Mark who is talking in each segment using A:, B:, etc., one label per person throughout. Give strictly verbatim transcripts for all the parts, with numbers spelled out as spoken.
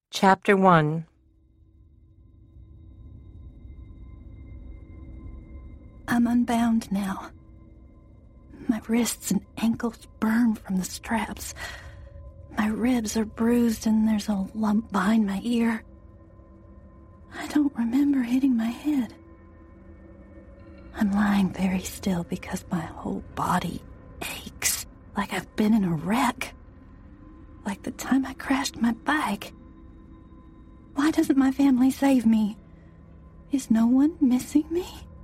A: Chapter one.
B: I'm unbound now. My wrists and ankles burn from the straps. My ribs are bruised and there's a lump behind my ear. I don't remember hitting my head. I'm lying very still because my whole body aches, like I've been in a wreck. Like the time I crashed my bike. Why doesn't my family save me? Is no one missing me?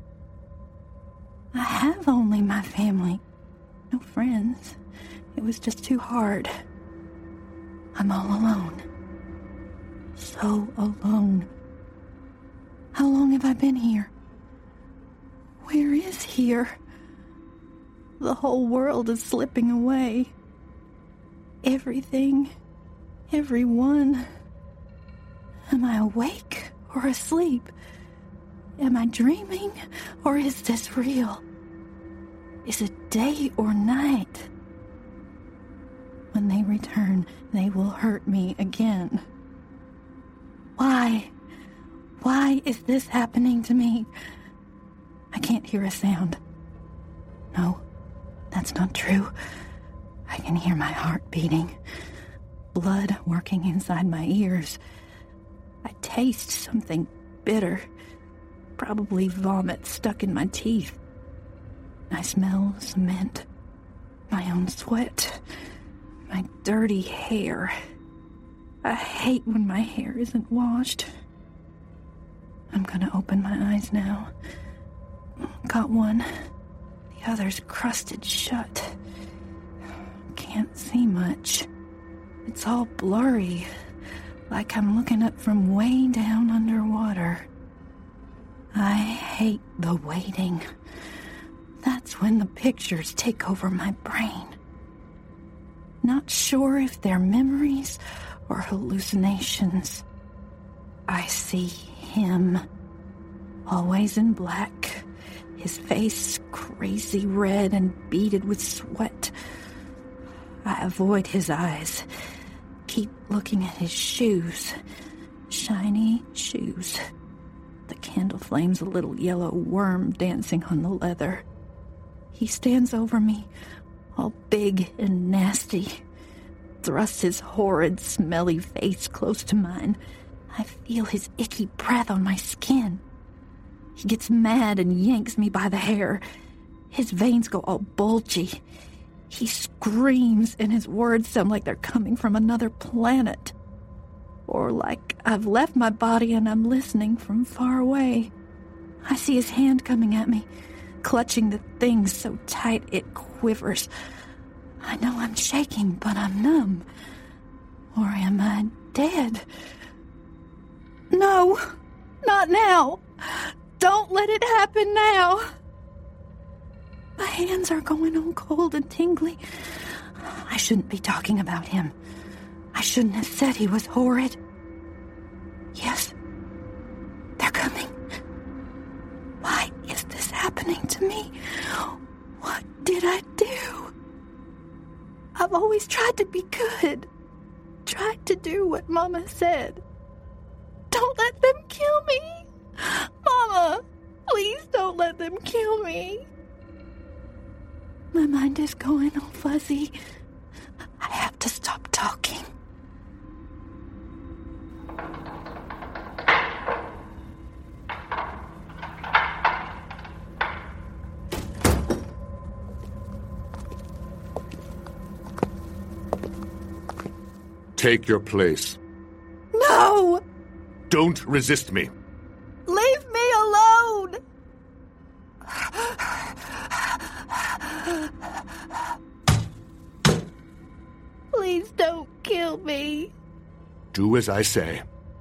B: I have only my family. No friends. It was just too hard. I'm all alone. So alone. How long have I been here? Where is here? The whole world is slipping away. Everything. Everyone. Am I awake or asleep? Am I dreaming or is this real? Is it day or night? When they return, they will hurt me again. Why? Why is this happening to me? I can't hear a sound. No, that's not true. I can hear my heart beating. Blood working inside my ears. I taste something bitter. Probably vomit stuck in my teeth. I smell cement. My own sweat. My dirty hair. I hate when my hair isn't washed. I'm gonna open my eyes now. Got one. The other's crusted shut. Can't see much. It's all blurry, like I'm looking up from way down underwater. I hate the waiting. That's when the pictures take over my brain. Not sure if they're memories or hallucinations. I see him, always in black, his face crazy red and beaded with sweat. I avoid his eyes, keep looking at his shoes, shiny shoes. The candle flame's a little yellow worm dancing on the leather. He stands over me, all big and nasty, thrusts his horrid, smelly face close to mine. I feel his icky breath on my skin. He gets mad and yanks me by the hair. His veins go all bulgy. He screams, and his words sound like they're coming from another planet. Or like I've left my body and I'm listening from far away. I see his hand coming at me, clutching the thing so tight it quivers. I know I'm shaking, but I'm numb. Or am I dead? No, not now. Don't let it happen now. My hands are going all cold and tingly. I shouldn't be talking about him. I shouldn't have said he was horrid. Yes, they're coming. Why is this happening to me? What did I do? I've always tried to be good. Tried to do what Mama said. Don't let them kill me. Mama, please don't let them kill me. My mind is going all fuzzy. I have to stop talking.
C: Take your place.
B: No!
C: Don't resist me.
B: Leave me alone! Please don't kill me.
C: Do as I say.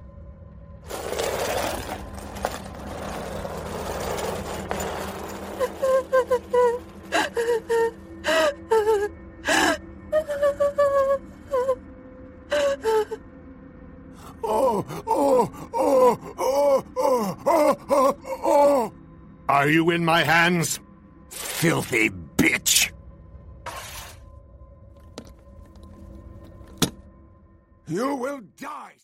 C: Oh, oh, oh, oh, oh, oh, oh, oh. Are you in my hands? Filthy bitch! You will die!